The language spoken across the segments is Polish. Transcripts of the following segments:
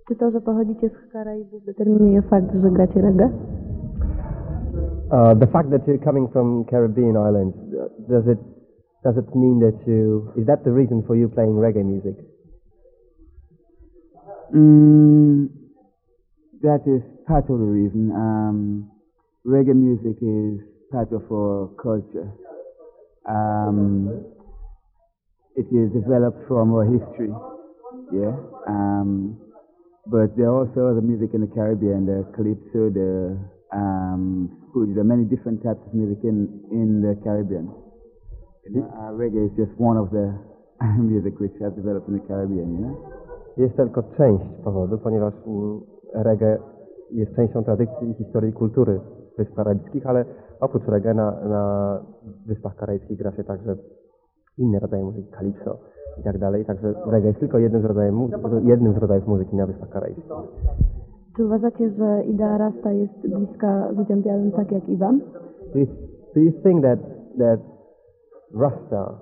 Czy to, że pochodzicie z Karaibów, determinuje fakt, że gracie reggae? The fact that you're coming from Caribbean islands, does it mean that is that the reason for you playing reggae music? That is part of the reason. Reggae music is part of our culture. It is developed from our history, yeah. But there are also other music in the Caribbean, the calypso, the there are many different types of music in the Caribbean. Reggae is just one of the music which has developed in the Caribbean, you know. Jest tylko część powodu, ponieważ reggae jest częścią tradycji, historii i kultury Wysp Karaibskich, ale oprócz reggae na Wyspach Karaibskich gra się także inne rodzaje muzyki, calypso i tak dalej. Także reggae jest tylko jednym z rodzajów muzyki na Wyspach Karaibskich. Czy uważacie, że idea Rasta jest bliska ludziom białym tak jak i wam? Do you think that Rasta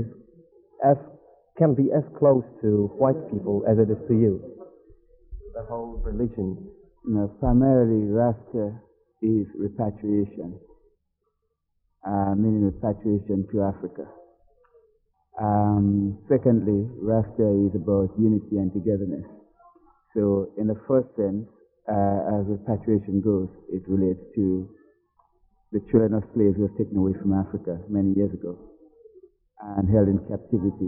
can be as close to white people as it is to you? The whole religion. No, primarily Rasta is repatriation, meaning repatriation to Africa. Secondly, Rasta is about unity and togetherness. So in the first sense, as repatriation goes, it relates to the children of slaves who were taken away from Africa many years ago and held in captivity.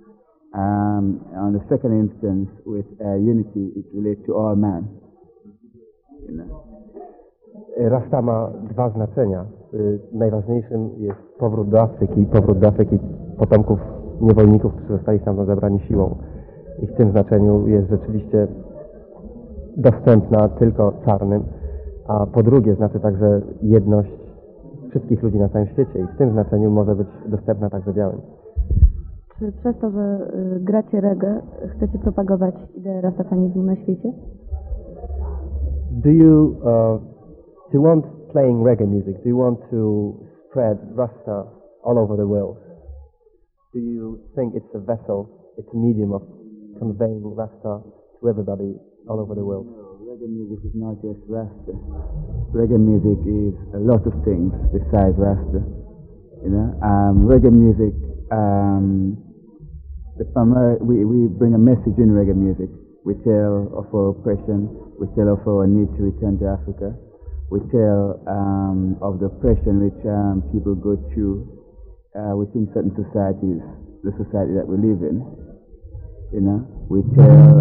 On the second instance, with unity, it relates to all man. You know. Rasta ma dwa znaczenia. Najważniejszym jest powrót do Afryki potomków niewolników, którzy zostali stamtąd zabrani siłą. I w tym znaczeniu jest rzeczywiście dostępna tylko czarnym, a po drugie znaczy także jedność wszystkich ludzi na całym świecie i w tym znaczeniu może być dostępna także białym. Czy przez to, że gracie reggae, chcecie propagować ideę rastafanizmu na świecie? Do you want playing reggae music? Do you want to spread Rasta all over the world? Do you think it's a vessel, it's a medium of conveying Rasta to everybody all over the world? No, reggae music is not just Rasta. Reggae music is a lot of things besides Rasta. You know, reggae music. We bring a message in reggae music. We tell of our oppression. We tell of our need to return to Africa. We tell of the oppression which people go through within certain societies, the society that we live in. You know, we tell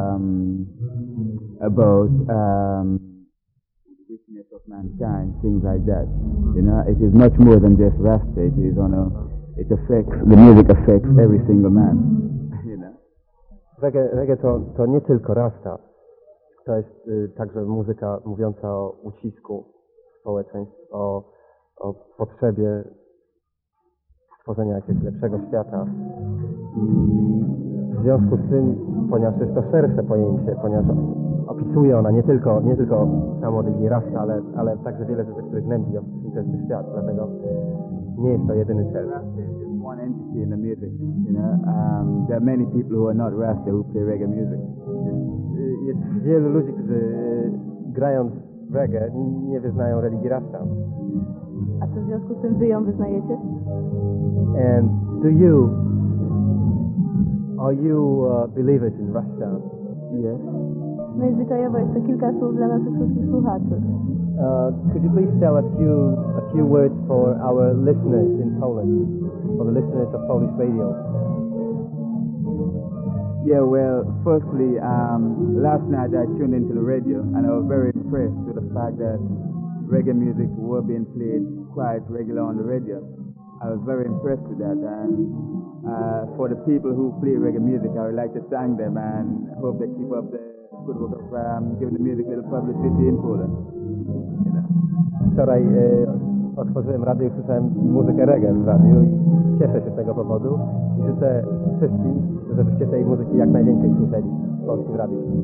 about the weakness of mankind, things like that. You know, it is much more than just Rasta. The music affects every single man. You know. Reggae to nie tylko Rasta. To jest także muzyka mówiąca o ucisku społeczeństw, o potrzebie stworzenia jakiegoś lepszego świata. I w związku z tym, ponieważ jest to szersze pojęcie, ponieważ opisuje ona nie tylko samo religię Rasta, ale także wiele rzeczy, które gnębi współczesny świat, dlatego nie jest to jedyny cel. Rasta is just one entity in the music, you know. There are many people who are not Rasta who play reggae music. Jest wielu ludzi, którzy grając reggae nie wyznają religii Rasta. A co w związku z tym wy ją wyznajecie? And are you believers in Rasta? Yes. No i zwyczajowo jeszcze kilka słów dla naszych wszystkich słuchaczy. Could you please tell a few words for our listeners in Poland, for the listeners of Polish radio? Yeah, well, firstly, last night I tuned into the radio and I was very impressed with the fact that reggae music were being played quite regular on the radio. I was very impressed with that, and for the people who play reggae music, I would like to thank them and hope they keep up the good work of giving the music a little publicity in Poland. You know. Wczoraj otworzyłem radio i słyszałem muzykę reggae w radiu i cieszę się z tego powodu i życzę wszystkim, żebyście tej muzyki jak najwięcej słyszeli w polskim radiu.